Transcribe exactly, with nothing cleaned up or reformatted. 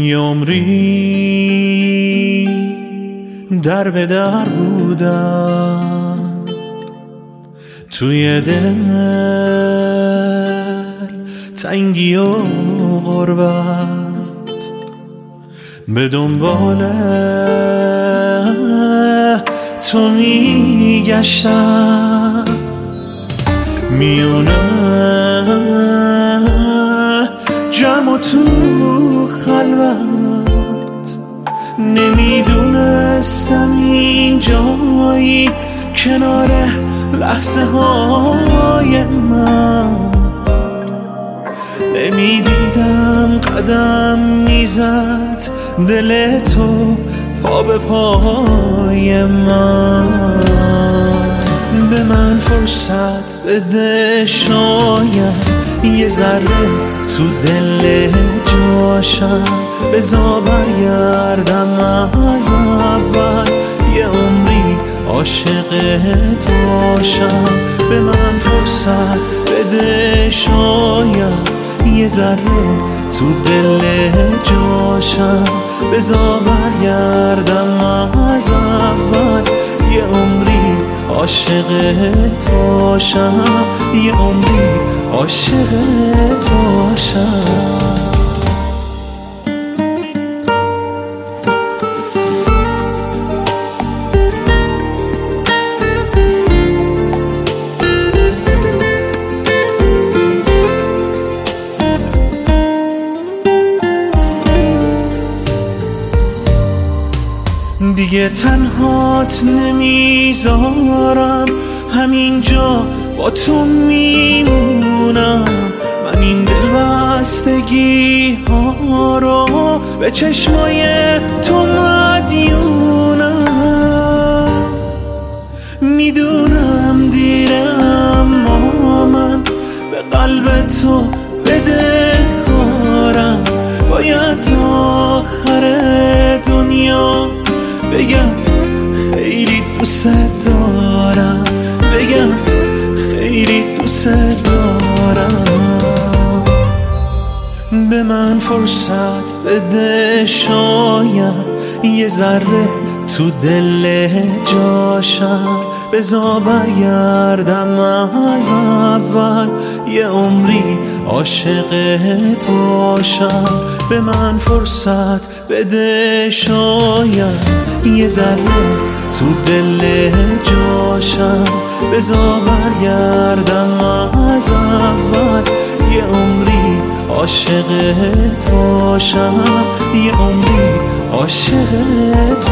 یه عمری در به در بودم توی دل تنگی و غربت، به دنبال تو میگشتم میونه جمع و تو خلوت. نمیدونستم این جایی کنار لحظه های من، نمیدیدم قدم میزد دل تو پا به پای من. به من فرصت بده شاید یه ذره تو دل جاشم، بذار برگردم از اول یه عمری عاشقت باشم. به من فرصت بده شاید یه ذره تو دل جاشم، بذار برگردم از اول یه عمری عاشقت باشم، یه عمری عاشقت باشم. دیگه تنهات نمیذارم، همینجا با تو میمونم. من این دل بستگی ها رو به چشمای تو مدیونم. میدونم دیرم اما من به قلب تو بده کارم، باید تا آخر دنیا بگم خیلی دوست دارم، بگم خیلی دوست دارم. به من فرصت بده شاید یه ذره تو دل جاشم، بذار برگردم از اول یه عمری عاشقت باشم. به من فرصت بده شاید یه ذره تو دل جاشم، بذار برگردم از اول یه عمری عاشقت باشم، یه عمری عاشقت